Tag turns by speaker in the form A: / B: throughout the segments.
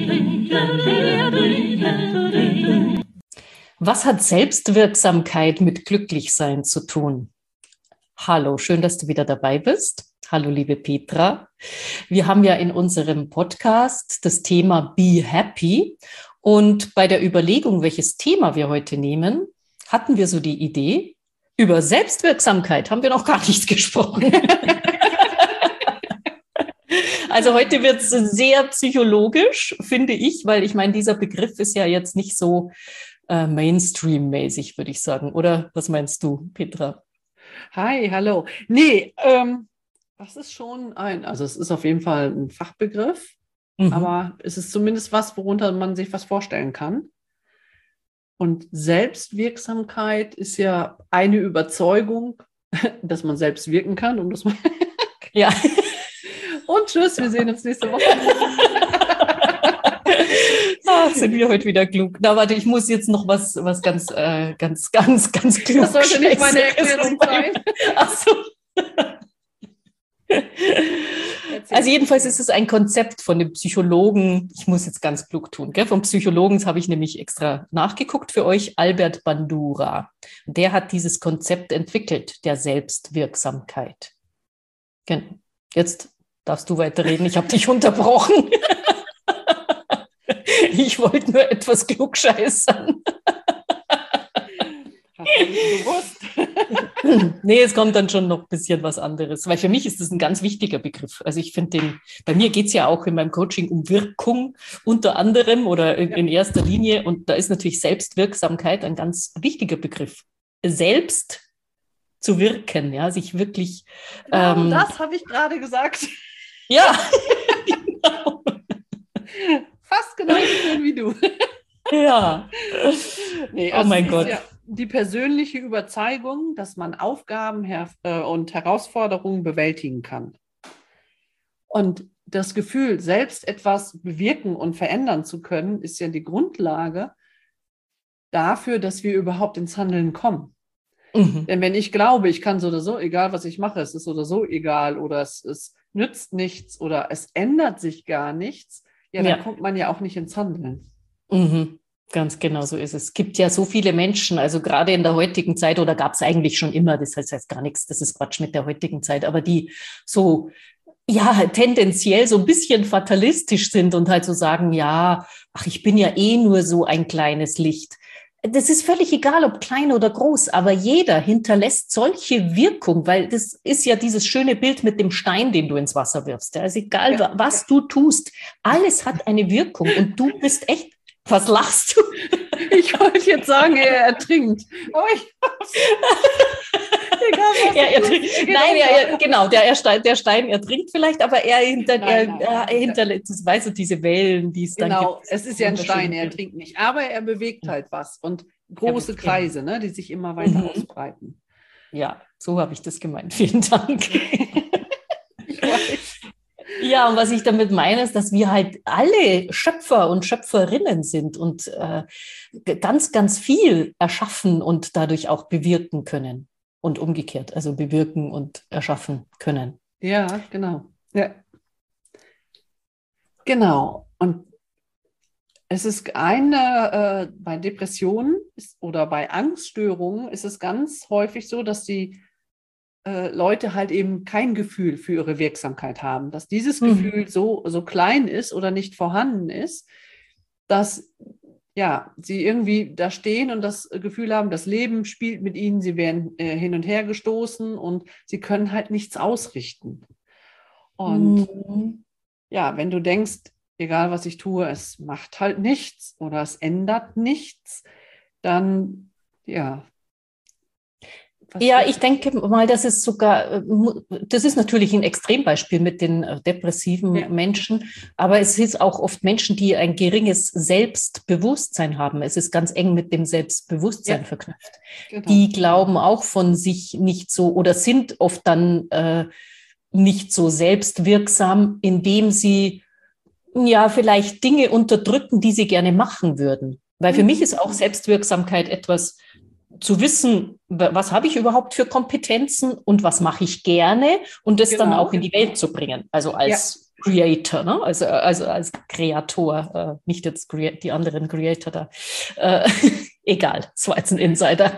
A: Was hat Selbstwirksamkeit mit Glücklichsein zu tun? Hallo, schön, dass du wieder dabei bist. Hallo, liebe Petra. Wir haben ja in unserem Podcast das Thema Be Happy. Und bei der Überlegung, welches Thema wir heute nehmen, hatten wir so die Idee, über Selbstwirksamkeit haben wir noch gar nichts gesprochen. Also heute wird es sehr psychologisch, finde ich, weil ich meine, dieser Begriff ist ja jetzt nicht so Mainstream-mäßig, würde ich sagen. Oder was meinst du, Petra?
B: Hi, hallo. Nee, das ist schon also es ist auf jeden Fall ein Fachbegriff, aber es ist zumindest was, worunter man sich was vorstellen kann. Und Selbstwirksamkeit ist ja eine Überzeugung, dass man selbst wirken kann, um das mal.
A: Ja.
B: Und tschüss, wir sehen uns nächste Woche.
A: Sind wir heute wieder klug. Na, warte, ich muss jetzt noch was ganz klug.
B: Das sollte nicht meine Erklärung sein.
A: Ach so. Also jedenfalls ist es ein Konzept von dem Psychologen, ich muss jetzt ganz klug tun, gell? Vom Psychologen, das habe ich nämlich extra nachgeguckt für euch, Albert Bandura. Der hat dieses Konzept entwickelt, der Selbstwirksamkeit. Jetzt darfst du weiterreden, ich habe dich unterbrochen. Ich wollte nur etwas klugscheißern.
B: Hast du nicht gewusst?
A: Nee, es kommt dann schon noch ein bisschen was anderes, weil für mich ist das ein ganz wichtiger Begriff. Also ich finde bei mir geht es ja auch in meinem Coaching um Wirkung unter anderem oder in erster Linie und da ist natürlich Selbstwirksamkeit ein ganz wichtiger Begriff. Selbst zu wirken, ja, sich wirklich...
B: Genau, das habe ich gerade gesagt.
A: Ja, genau.
B: Fast genauso schön wie du.
A: Ja.
B: Nee,
A: oh mein Gott.
B: Ja die persönliche Überzeugung, dass man Aufgaben und Herausforderungen bewältigen kann. Und das Gefühl, selbst etwas bewirken und verändern zu können, ist ja die Grundlage dafür, dass wir überhaupt ins Handeln kommen. Denn wenn ich glaube, ich kann so oder so, egal was ich mache, es ist so oder so egal oder es nützt nichts oder es ändert sich gar nichts, dann kommt man ja auch nicht ins Handeln.
A: Ganz genau so ist es. Es gibt ja so viele Menschen, also gerade in der heutigen Zeit, oder gab es eigentlich schon immer, das heißt gar nichts, das ist Quatsch mit der heutigen Zeit, aber die so, ja, tendenziell so ein bisschen fatalistisch sind und halt so sagen, ja, ach, ich bin ja eh nur so ein kleines Licht. Das ist völlig egal, ob klein oder groß, aber jeder hinterlässt solche Wirkung, weil das ist ja dieses schöne Bild mit dem Stein, den du ins Wasser wirfst. Also egal, was du tust, alles hat eine Wirkung und du bist echt. Was lachst du?
B: Ich wollte jetzt sagen, er ertrinkt. Aber
A: genau, der Stein ertrinkt vielleicht, aber er hinterlässt, weißt du, diese Wellen, die es dann gibt.
B: Genau, es ist ja ein Stein, er ertrinkt nicht, aber er bewegt halt was und große Kreise, ne, die sich immer weiter ausbreiten.
A: Ja, so habe ich das gemeint. Vielen Dank.
B: Ich weiß.
A: Ja, und was ich damit meine, ist, dass wir halt alle Schöpfer und Schöpferinnen sind und ganz, ganz viel erschaffen und dadurch auch bewirken können. Und umgekehrt, also bewirken und erschaffen können.
B: Ja, genau. Ja. Genau. Und es ist bei Depressionen oder bei Angststörungen ist es ganz häufig so, dass die Leute halt eben kein Gefühl für ihre Wirksamkeit haben, dass dieses Gefühl so klein ist oder nicht vorhanden ist, dass sie irgendwie da stehen und das Gefühl haben, das Leben spielt mit ihnen, sie werden hin und her gestoßen und sie können halt nichts ausrichten. Und wenn du denkst, egal was ich tue, es macht halt nichts oder es ändert nichts, dann
A: Ja, ich denke mal, das ist natürlich ein Extrembeispiel mit den depressiven Menschen, aber es ist auch oft Menschen, die ein geringes Selbstbewusstsein haben. Es ist ganz eng mit dem Selbstbewusstsein verknüpft. Genau. Die glauben auch von sich nicht so oder sind oft dann nicht so selbstwirksam, indem sie vielleicht Dinge unterdrücken, die sie gerne machen würden. Weil für mich ist auch Selbstwirksamkeit etwas, zu wissen, was habe ich überhaupt für Kompetenzen und was mache ich gerne und das dann auch in die Welt zu bringen. Also als Creator, ne? Also als Kreator, nicht jetzt die anderen Creator da. Egal, das war jetzt ein Insider.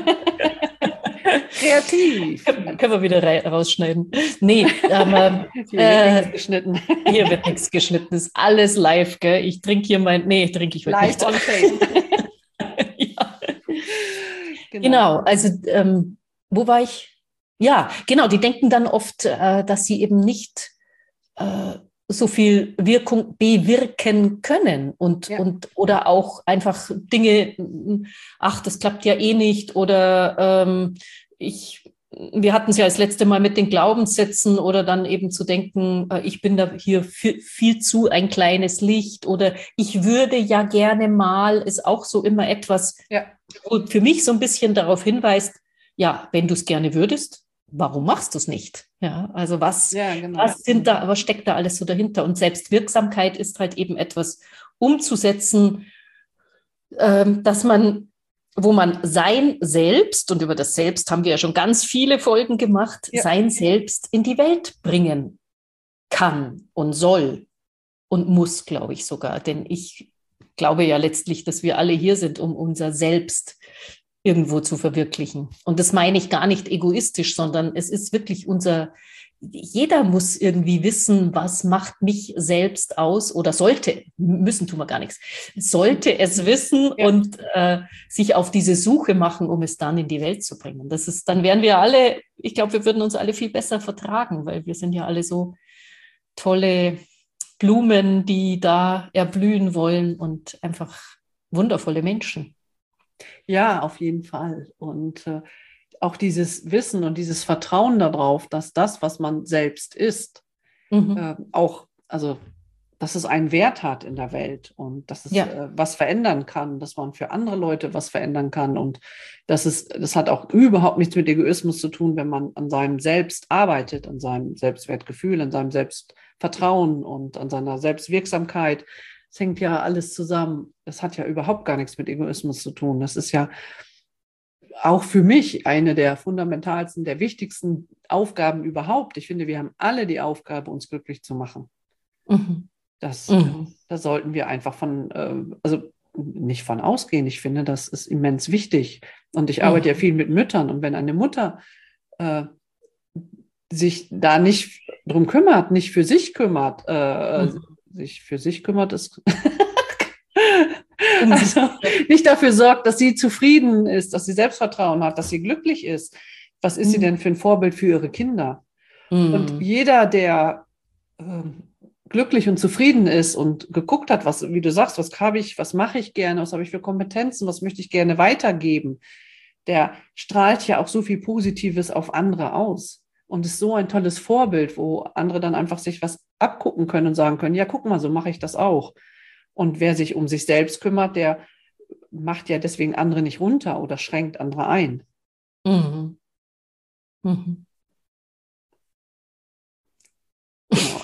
B: Kreativ.
A: Können wir wieder rausschneiden. Nee,
B: hier wird nichts geschnitten.
A: Hier wird nichts geschnitten, ist alles live, gell? Ich trinke hier trinke ich wirklich
B: live
A: nicht.
B: On tape.
A: Ja. Genau, also wo war ich? Ja, genau, die denken dann oft, dass sie eben nicht so viel Wirkung bewirken können und oder auch einfach Dinge, ach, das klappt ja eh nicht oder wir hatten es ja das letzte Mal mit den Glaubenssätzen oder dann eben zu denken, ich bin da hier viel zu ein kleines Licht oder ich würde ja gerne mal, ist auch so immer etwas, wo für mich so ein bisschen darauf hinweist, ja, wenn du es gerne würdest, warum machst du es nicht? Ja, also was steckt da alles so dahinter? Und Selbstwirksamkeit ist halt eben etwas umzusetzen, dass wo man sein Selbst, und über das Selbst haben wir ja schon ganz viele Folgen gemacht, sein Selbst in die Welt bringen kann und soll und muss, glaube ich sogar. Denn ich glaube ja letztlich, dass wir alle hier sind, um unser Selbst irgendwo zu verwirklichen. Und das meine ich gar nicht egoistisch, sondern es ist wirklich jeder muss irgendwie wissen, was macht mich selbst aus oder müssen tun wir gar nichts, sollte es wissen und sich auf diese Suche machen, um es dann in die Welt zu bringen. Dann wären wir alle, ich glaube, wir würden uns alle viel besser vertragen, weil wir sind ja alle so tolle Blumen, die da erblühen wollen und einfach wundervolle Menschen.
B: Ja, auf jeden Fall. Und auch dieses Wissen und dieses Vertrauen darauf, dass das, was man selbst ist, dass es einen Wert hat in der Welt und dass es was verändern kann, dass man für andere Leute was verändern kann. Und das hat auch überhaupt nichts mit Egoismus zu tun, wenn man an seinem Selbst arbeitet, an seinem Selbstwertgefühl, an seinem Selbstvertrauen und an seiner Selbstwirksamkeit. Es hängt ja alles zusammen. Das hat ja überhaupt gar nichts mit Egoismus zu tun. Das ist ja auch für mich eine der fundamentalsten, der wichtigsten Aufgaben überhaupt. Ich finde, wir haben alle die Aufgabe, uns glücklich zu machen. Mhm. Da sollten wir einfach nicht von ausgehen. Ich finde, das ist immens wichtig. Und ich arbeite ja viel mit Müttern. Und wenn eine Mutter sich da nicht drum kümmert, nicht für sich kümmert, sich für sich kümmert, ist also nicht dafür sorgt, dass sie zufrieden ist, dass sie Selbstvertrauen hat, dass sie glücklich ist. Was ist sie denn für ein Vorbild für ihre Kinder? Und jeder, der glücklich und zufrieden ist und geguckt hat, wie du sagst, was mache ich gerne, was habe ich für Kompetenzen, was möchte ich gerne weitergeben, der strahlt ja auch so viel Positives auf andere aus. Und ist so ein tolles Vorbild, wo andere dann einfach sich was abgucken können und sagen können, ja, guck mal, so mache ich das auch. Und wer sich um sich selbst kümmert, der macht ja deswegen andere nicht runter oder schränkt andere ein. Mhm. Mhm. Genau.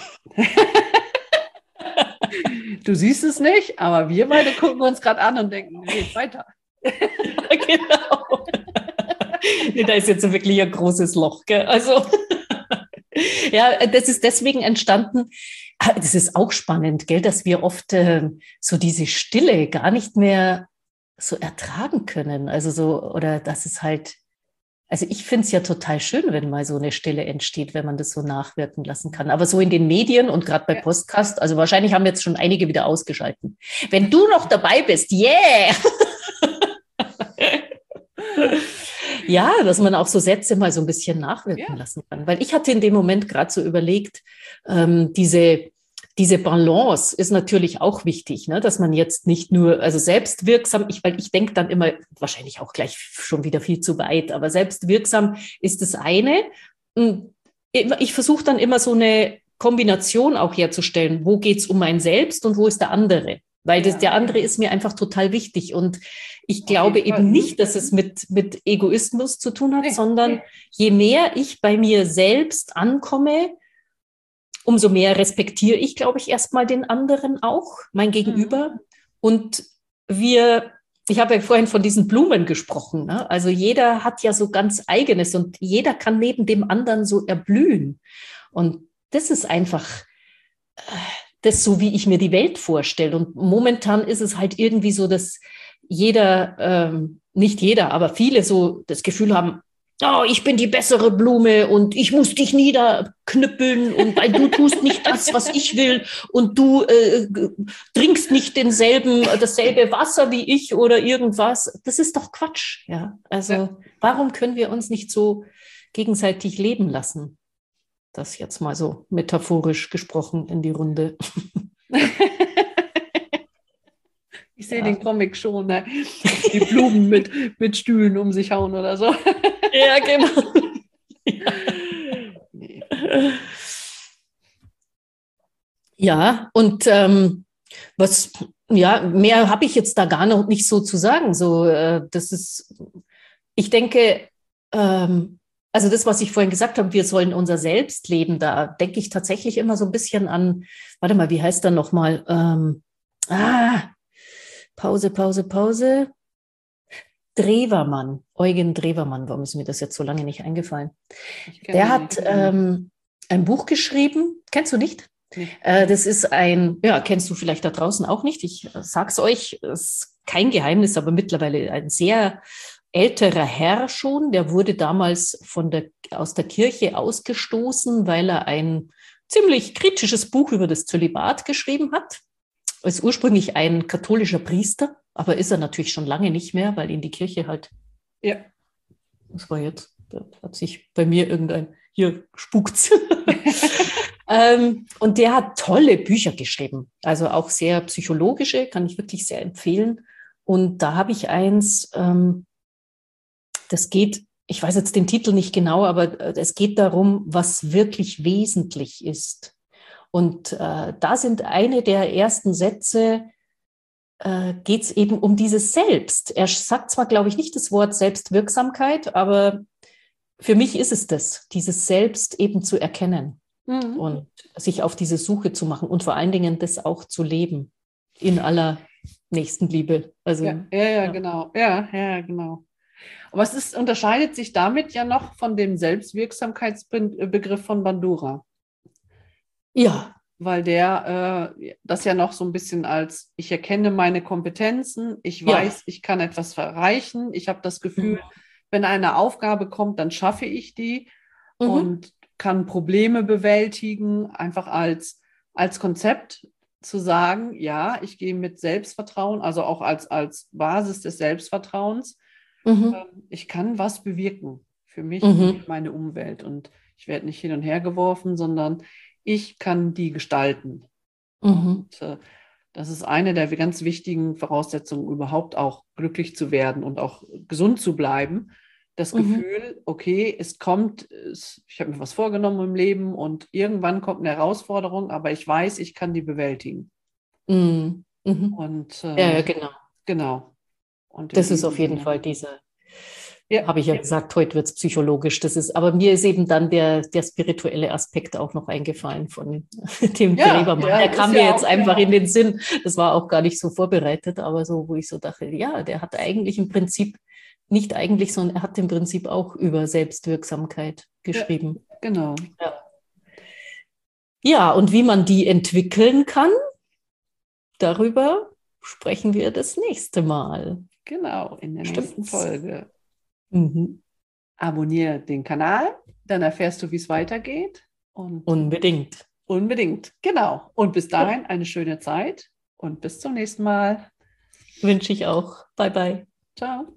B: Du siehst es nicht, aber wir beide gucken uns gerade an und denken, geht weiter.
A: Genau. Nee, da ist jetzt wirklich ein großes Loch, gell? Also ja, das ist deswegen entstanden. Das ist auch spannend, gell, dass wir oft so diese Stille gar nicht mehr so ertragen können. Oder dass es halt, also ich finde es ja total schön, wenn mal so eine Stille entsteht, wenn man das so nachwirken lassen kann. Aber so in den Medien und gerade bei Podcast, also wahrscheinlich haben jetzt schon einige wieder ausgeschalten. Wenn du noch dabei bist, yeah! Ja, dass man auch so Sätze mal so ein bisschen nachwirken lassen kann. Weil ich hatte in dem Moment gerade so überlegt, diese Balance ist natürlich auch wichtig, ne? Dass man jetzt nicht nur, also selbstwirksam, weil ich denke dann immer, wahrscheinlich auch gleich schon wieder viel zu weit, aber selbstwirksam ist das eine. Ich versuche dann immer so eine Kombination auch herzustellen. Wo geht es um mein Selbst und wo ist der andere? Weil der andere ist mir einfach total wichtig. Und ich glaube eben nicht, dass es mit Egoismus zu tun hat, sondern je mehr ich bei mir selbst ankomme, umso mehr respektiere ich, glaube ich, erstmal den anderen auch, mein Gegenüber. Und ich habe ja vorhin von diesen Blumen gesprochen, ne? Also jeder hat ja so ganz Eigenes und jeder kann neben dem anderen so erblühen. Und das ist einfach das so, wie ich mir die Welt vorstelle. Und momentan ist es halt irgendwie so, dass jeder, nicht jeder, aber viele so das Gefühl haben, oh, ich bin die bessere Blume und ich muss dich niederknüppeln und weil du tust nicht das, was ich will und du trinkst nicht dasselbe Wasser wie ich oder irgendwas. Das ist doch Quatsch. Ja, also warum können wir uns nicht so gegenseitig leben lassen? Das jetzt mal so metaphorisch gesprochen in die Runde.
B: Ich sehe den Comic schon, ne? Die Blumen mit Stühlen um sich hauen oder so.
A: Ja, genau. Ja, und mehr habe ich jetzt da gar noch nicht so zu sagen. So, das ist, ich denke, also das, was ich vorhin gesagt habe, wir sollen unser Selbst leben, da denke ich tatsächlich immer so ein bisschen an, warte mal, wie heißt der nochmal? Pause. Drewermann, Eugen Drewermann, warum ist mir das jetzt so lange nicht eingefallen? Der hat ein Buch geschrieben, kennst du nicht? Nee. Das ist kennst du vielleicht da draußen auch nicht, ich sag's euch, ist kein Geheimnis, aber mittlerweile ein sehr älterer Herr schon, der wurde damals aus der Kirche ausgestoßen, weil er ein ziemlich kritisches Buch über das Zölibat geschrieben hat. Er ist ursprünglich ein katholischer Priester, aber ist er natürlich schon lange nicht mehr, weil ihn die Kirche halt...
B: Ja.
A: Das war jetzt, da hat sich bei mir hier spukt's. Und der hat tolle Bücher geschrieben, also auch sehr psychologische, kann ich wirklich sehr empfehlen. Und da habe ich eins, das geht, ich weiß jetzt den Titel nicht genau, aber es geht darum, was wirklich wesentlich ist. Und da sind eine der ersten Sätze, geht es eben um dieses Selbst. Er sagt zwar, glaube ich, nicht das Wort Selbstwirksamkeit, aber für mich ist es das, dieses Selbst eben zu erkennen und sich auf diese Suche zu machen und vor allen Dingen das auch zu leben in aller Nächstenliebe. Also,
B: genau. Ja, genau. Aber unterscheidet sich damit ja noch von dem Selbstwirksamkeitsbegriff von Bandura.
A: Ja.
B: Weil der das ja noch so ein bisschen als, ich erkenne meine Kompetenzen, ich weiß, ich kann etwas erreichen, ich habe das Gefühl, wenn eine Aufgabe kommt, dann schaffe ich die und kann Probleme bewältigen, einfach als Konzept zu sagen, ja, ich gehe mit Selbstvertrauen, also auch als Basis des Selbstvertrauens, ich kann was bewirken für mich und meine Umwelt und ich werde nicht hin und her geworfen, sondern ich kann die gestalten. Und das ist eine der ganz wichtigen Voraussetzungen, überhaupt auch glücklich zu werden und auch gesund zu bleiben. Das Gefühl, okay, ich habe mir was vorgenommen im Leben und irgendwann kommt eine Herausforderung, aber ich weiß, ich kann die bewältigen. Und
A: genau.
B: Genau. Und
A: das ist auf jeden Fall habe ich ja gesagt, heute wird es psychologisch. Aber mir ist eben dann der spirituelle Aspekt auch noch eingefallen von dem Gräbermann. Der kam mir jetzt einfach in den Sinn. Das war auch gar nicht so vorbereitet, aber so, wo ich so dachte, ja, der hat eigentlich im Prinzip, nicht eigentlich, sondern er hat im Prinzip auch über Selbstwirksamkeit geschrieben.
B: Ja, genau.
A: Ja, und wie man die entwickeln kann, darüber sprechen wir das nächste Mal.
B: Genau, in der nächsten Folge.
A: Mhm.
B: Abonniere den Kanal, dann erfährst du, wie es weitergeht. Und
A: Unbedingt,
B: genau. Und bis dahin eine schöne Zeit und bis zum nächsten Mal.
A: Wünsche ich auch. Bye, bye.
B: Ciao.